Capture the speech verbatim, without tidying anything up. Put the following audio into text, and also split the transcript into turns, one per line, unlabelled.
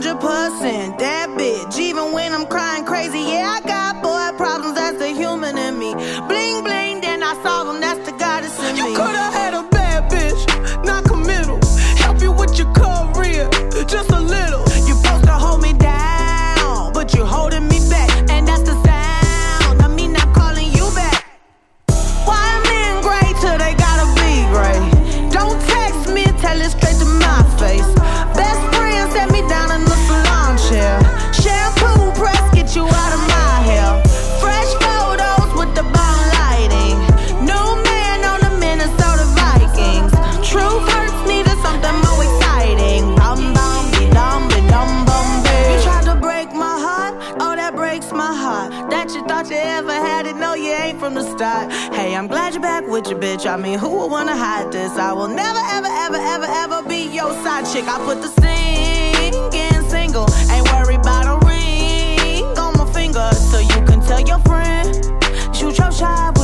hundred percent that bitch. Even when I'm crying crazy, yeah, I got boy problems, that's the human in me. Bling bling, then I solve them, that's the goddess in me.
You could've had a bad bitch, not committal. Help you with your career, just a little.
You supposed to hold me down, but you holding me back, and that's the sound of me not calling you back. Why men gray till they gotta be gray? Don't text me, tell it straight to my face. Best friend set me down in the salon chair. Shampoo press, get you out of my hair. Fresh photos with the bomb lighting. New man on the Minnesota Vikings. Truth hurts, needed something more exciting. Bum bum be dum be dum bum babe. You tried to break my heart, oh that breaks my heart. That you thought you ever had it, no you ain't from the start. Hey, I'm glad you're back with your bitch. I mean, who would wanna hide this? I will never ever ever ever ever be your side chick. I put the singing single, ain't worried about a ring on my finger, so you can tell your friend, shoot your shot.